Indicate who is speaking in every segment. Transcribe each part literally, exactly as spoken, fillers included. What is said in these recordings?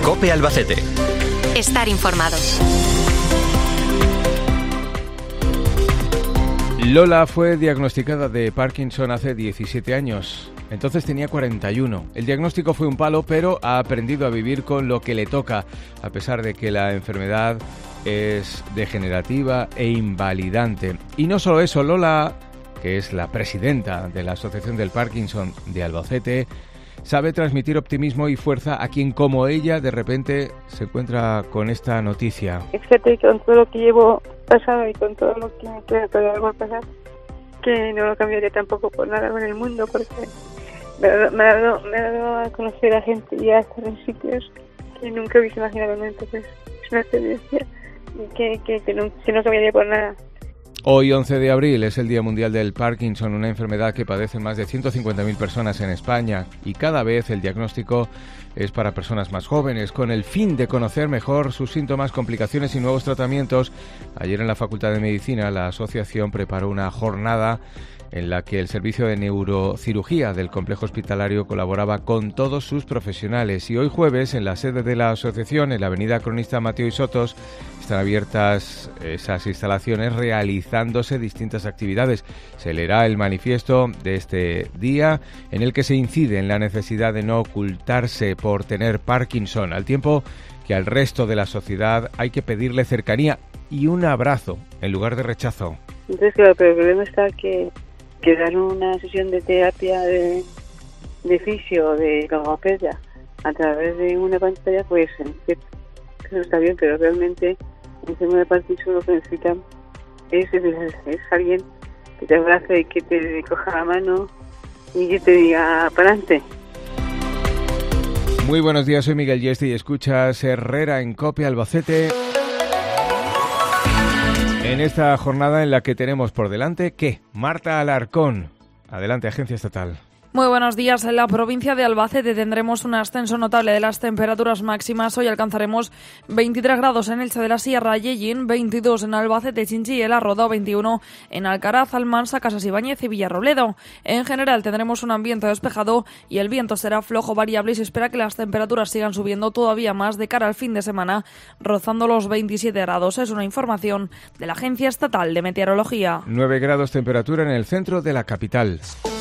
Speaker 1: COPE Albacete.
Speaker 2: Estar informado.
Speaker 3: Lola fue diagnosticada de Parkinson hace diecisiete años. Entonces tenía cuarenta y uno. El diagnóstico fue un palo, pero ha aprendido a vivir con lo que le toca, a pesar de que la enfermedad es degenerativa e invalidante. Y no solo eso, Lola, que es la presidenta de la Asociación del Parkinson de Albacete, sabe transmitir optimismo y fuerza a quien, como ella, de repente se encuentra con esta noticia.
Speaker 4: Fíjate, con todo lo que llevo pasado y con todo lo que me queda todavía por pasar, que no lo cambiaría tampoco por nada en el mundo, porque me ha, me ha, dado, me ha dado a conocer a gente y a estar en sitios que nunca hubiese imaginado. Entonces es una experiencia que, que, que, no, que no cambiaría por nada.
Speaker 3: Hoy, once de abril, es el Día Mundial del Parkinson, una enfermedad que padecen más de ciento cincuenta mil personas en España, y cada vez el diagnóstico es para personas más jóvenes, con el fin de conocer mejor sus síntomas, complicaciones y nuevos tratamientos. Ayer en la Facultad de Medicina la asociación preparó una jornada en la que el servicio de neurocirugía del complejo hospitalario colaboraba con todos sus profesionales. Y hoy jueves, en la sede de la asociación, en la avenida Cronista Mateo y Sotos, están abiertas esas instalaciones realizándose distintas actividades. Se leerá el manifiesto de este día, en el que se incide en la necesidad de no ocultarse por tener Parkinson, al tiempo que al resto de la sociedad hay que pedirle cercanía y un abrazo en lugar de rechazo.
Speaker 4: Entonces, claro, pero el problema está que que dar una sesión de terapia de, de fisio, de logopedia, a través de una pantalla, pues eso está bien, pero realmente el enfermo de Parkinson lo que necesitan es, es, es alguien que te abrace y que te coja la mano y que te diga para adelante.
Speaker 3: Muy buenos días, soy Miguel Yesti y escuchas Herrera en COPE Albacete. En esta jornada en la que tenemos por delante, ¿qué? Marta Alarcón. Adelante, Agencia Estatal.
Speaker 5: Muy buenos días. En la provincia de Albacete tendremos un ascenso notable de las temperaturas máximas. Hoy alcanzaremos veintitrés grados en Elche de la Sierra, Yellín, veintidós en Albacete, Chinchilla, Rodó, veintiuno en Alcaraz, Almansa, Casas Ibáñez y Villarrobledo. En general tendremos un ambiente despejado y el viento será flojo variable y se espera que las temperaturas sigan subiendo todavía más de cara al fin de semana, rozando los veintisiete grados. Es una información de la Agencia Estatal de Meteorología.
Speaker 3: nueve grados temperatura en el centro de la capital.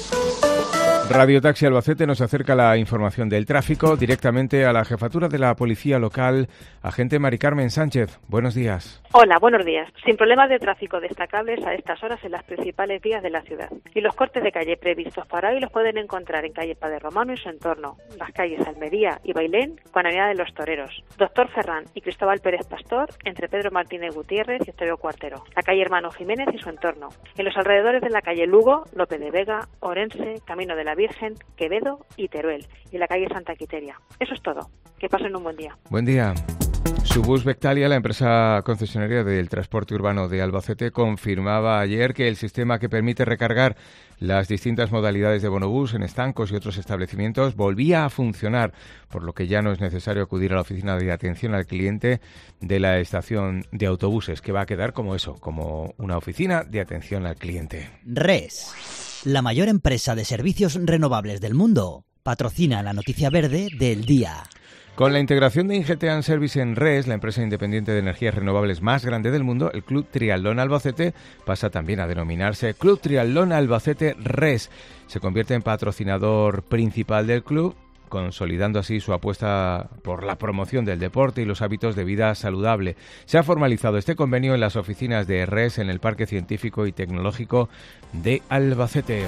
Speaker 3: Radio Taxi Albacete nos acerca la información del tráfico directamente a la jefatura de la policía local, agente Mari Carmen Sánchez. Buenos días.
Speaker 6: Hola, buenos días. Sin problemas de tráfico destacables a estas horas en las principales vías de la ciudad. Y los cortes de calle previstos para hoy los pueden encontrar en calle Padre Romano y su entorno, las calles Almería y Bailén con Avenida de los Toreros, Doctor Ferrán y Cristóbal Pérez Pastor entre Pedro Martínez Gutiérrez y Octavio Cuartero, la calle Hermano Jiménez y su entorno, en los alrededores de la calle Lugo, Lope de Vega, Orense, Camino de la Virgen, Quevedo y Teruel, y la calle Santa Quiteria. Eso es todo. Que pasen un buen día.
Speaker 3: Buen día. Subus Bectalia, la empresa concesionaria del transporte urbano de Albacete, confirmaba ayer que el sistema que permite recargar las distintas modalidades de bonobús en estancos y otros establecimientos volvía a funcionar, por lo que ya no es necesario acudir a la oficina de atención al cliente de la estación de autobuses, que va a quedar como eso, como una oficina de atención al cliente.
Speaker 7: RES, la mayor empresa de servicios renovables del mundo, patrocina la noticia verde del día.
Speaker 3: Con la integración de Ingeteam Service en RES, la empresa independiente de energías renovables más grande del mundo, el Club Triatlón Albacete pasa también a denominarse Club Triatlón Albacete RES. Se convierte en patrocinador principal del club, consolidando así su apuesta por la promoción del deporte y los hábitos de vida saludable. Se ha formalizado este convenio en las oficinas de RES en el Parque Científico y Tecnológico de Albacete.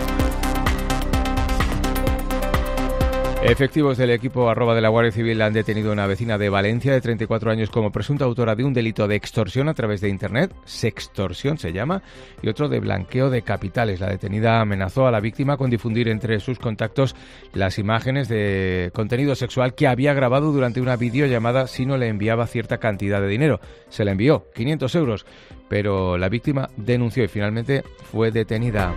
Speaker 3: Efectivos del equipo arroba de la Guardia Civil han detenido a una vecina de Valencia de treinta y cuatro años como presunta autora de un delito de extorsión a través de Internet, sextorsión se llama, y otro de blanqueo de capitales. La detenida amenazó a la víctima con difundir entre sus contactos las imágenes de contenido sexual que había grabado durante una videollamada si no le enviaba cierta cantidad de dinero. Se le envió quinientos euros, pero la víctima denunció y finalmente fue detenida.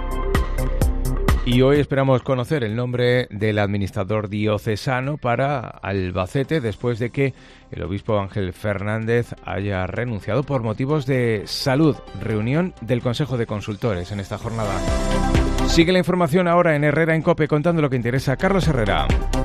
Speaker 3: Y hoy esperamos conocer el nombre del administrador diocesano para Albacete después de que el obispo Ángel Fernández haya renunciado por motivos de salud. Reunión del Consejo de Consultores en esta jornada. Sigue la información ahora en Herrera en COPE contando lo que interesa a Carlos Herrera.